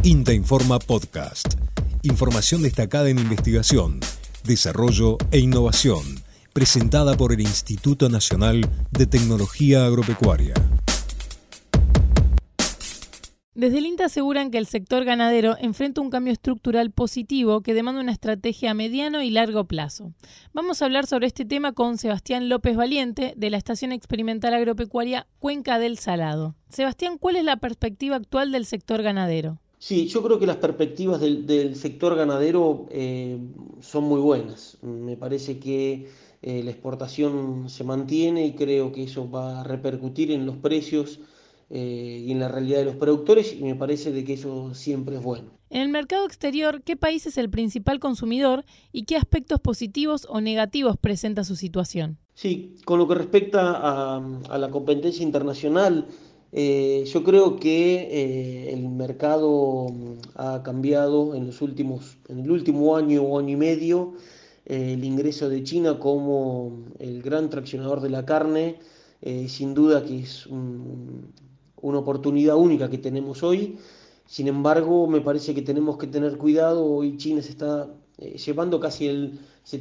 INTA Informa Podcast. Información destacada en investigación, desarrollo e innovación, presentada por el Instituto Nacional de Tecnología Agropecuaria. Desde el INTA aseguran que el sector ganadero enfrenta un cambio estructural positivo que demanda una estrategia a mediano y largo plazo. Vamos a hablar sobre este tema con Sebastián López Valiente, de la Estación Experimental Agropecuaria Cuenca del Salado. Sebastián, ¿cuál es la perspectiva actual del sector ganadero? Sí, yo creo que las perspectivas del sector ganadero son muy buenas. Me parece que la exportación se mantiene y creo que eso va a repercutir en los precios y en la realidad de los productores, y me parece de que eso siempre es bueno. En el mercado exterior, ¿qué país es el principal consumidor y qué aspectos positivos o negativos presenta su situación? Sí, con lo que respecta a la competencia internacional, yo creo que el mercado ha cambiado en en el último año o año y medio. El ingreso de China como el gran traccionador de la carne, sin duda que es una oportunidad única que tenemos hoy. Sin embargo, me parece que tenemos que tener cuidado. Hoy China se está llevando casi el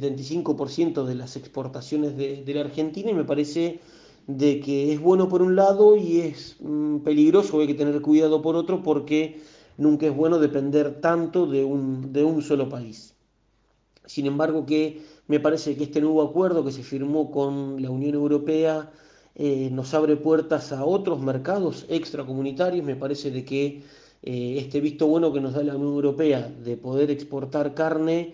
75% de las exportaciones de la Argentina, y me parece de que es bueno por un lado y es peligroso, hay que tener cuidado por otro, porque nunca es bueno depender tanto de un solo país. Sin embargo, que me parece que este nuevo acuerdo que se firmó con la Unión Europea nos abre puertas a otros mercados extracomunitarios. Me parece de que este visto bueno que nos da la Unión Europea de poder exportar carne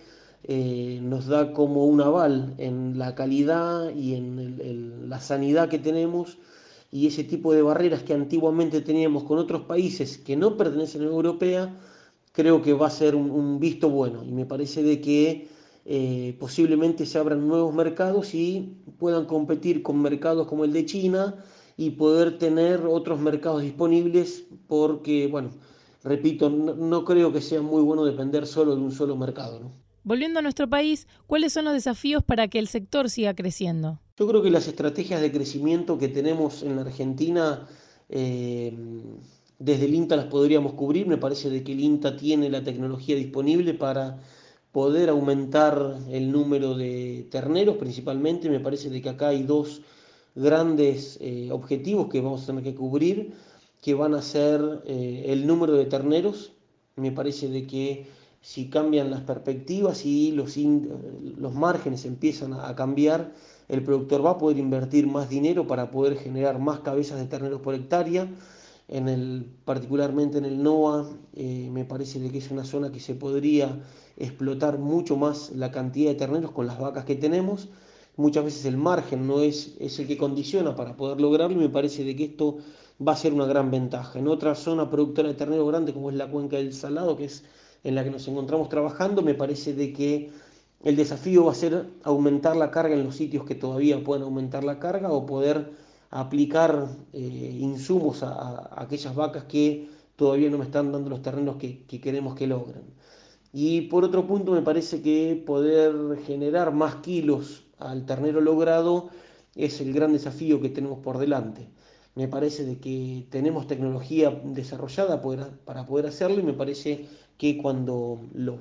nos da como un aval en la calidad y en la sanidad que tenemos, y ese tipo de barreras que antiguamente teníamos con otros países que no pertenecen a la Unión Europea, creo que va a ser un visto bueno, y me parece de que posiblemente se abran nuevos mercados y puedan competir con mercados como el de China y poder tener otros mercados disponibles, porque, bueno, repito, no creo que sea muy bueno depender solo de un solo mercado, ¿no? Volviendo a nuestro país, ¿cuáles son los desafíos para que el sector siga creciendo? Yo creo que las estrategias de crecimiento que tenemos en la Argentina, eh, desde el INTA las podríamos cubrir. Me parece de que el INTA tiene la tecnología disponible para poder aumentar el número de terneros principalmente. Me parece de que acá hay dos grandes objetivos que vamos a tener que cubrir, que van a ser el número de terneros. Me parece de que si cambian las perspectivas y los márgenes empiezan a cambiar, el productor va a poder invertir más dinero para poder generar más cabezas de terneros por hectárea. Particularmente en el NOA, me parece de que es una zona que se podría explotar mucho más la cantidad de terneros con las vacas que tenemos. Muchas veces el margen no es el que condiciona para poder lograrlo, y me parece de que esto va a ser una gran ventaja. En otra zona productora de ternero grande, como es la Cuenca del Salado, que es en la que nos encontramos trabajando, me parece de que el desafío va a ser aumentar la carga en los sitios que todavía puedan aumentar la carga, o poder aplicar insumos a aquellas vacas que todavía no me están dando los terrenos que queremos que logren. Y por otro punto, me parece que poder generar más kilos al ternero logrado es el gran desafío que tenemos por delante. Me parece de que tenemos tecnología desarrollada para poder hacerlo, y me parece que cuando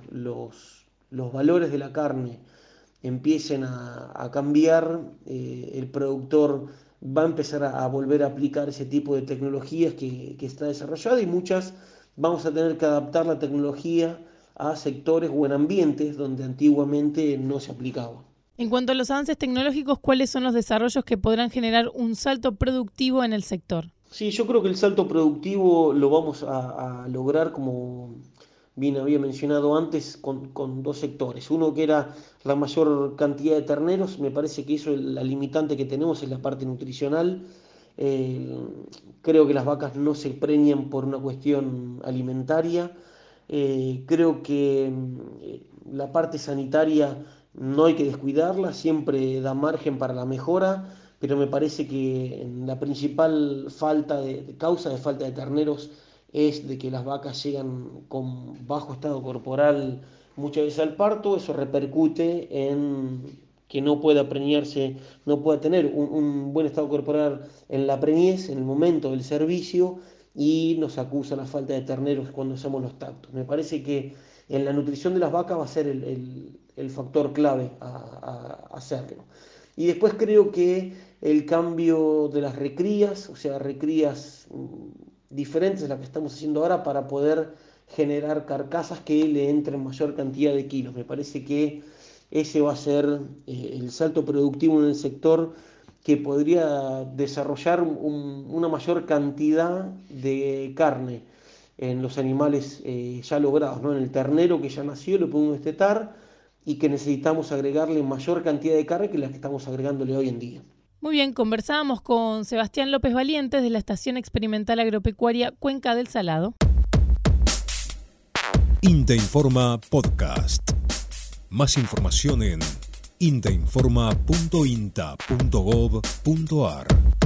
los valores de la carne empiecen a cambiar, el productor va a empezar a volver a aplicar ese tipo de tecnologías que está desarrollada, y muchas vamos a tener que adaptar la tecnología a sectores o en ambientes donde antiguamente no se aplicaba. En cuanto a los avances tecnológicos, ¿cuáles son los desarrollos que podrán generar un salto productivo en el sector? Sí, yo creo que el salto productivo lo vamos a lograr, como bien había mencionado antes, con dos sectores. Uno que era la mayor cantidad de terneros. Me parece que eso, la limitante que tenemos es la parte nutricional. Eh, Creo que las vacas no se preñan por una cuestión alimentaria. Creo que la parte sanitaria no hay que descuidarla, siempre da margen para la mejora, pero me parece que la principal causa de falta de terneros es de que las vacas llegan con bajo estado corporal muchas veces al parto. Eso repercute en que no pueda preñarse, no pueda tener un buen estado corporal en la preñez, en el momento del servicio, y nos acusan la falta de terneros cuando hacemos los tactos. Me parece que en la nutrición de las vacas va a ser el factor clave a hacerlo. Y después creo que el cambio de las recrías, o sea, recrías diferentes a las que estamos haciendo ahora para poder generar carcasas que le entren mayor cantidad de kilos. Me parece que ese va a ser el salto productivo en el sector, que podría desarrollar una mayor cantidad de carne en los animales ya logrados, ¿no? En el ternero que ya nació lo podemos destetar, y que necesitamos agregarle mayor cantidad de carne que la que estamos agregándole hoy en día. Muy bien, conversábamos con Sebastián López Valientes de la Estación Experimental Agropecuaria Cuenca del Salado. INTA Informa Podcast. Más información en intainforma.inta.gov.ar.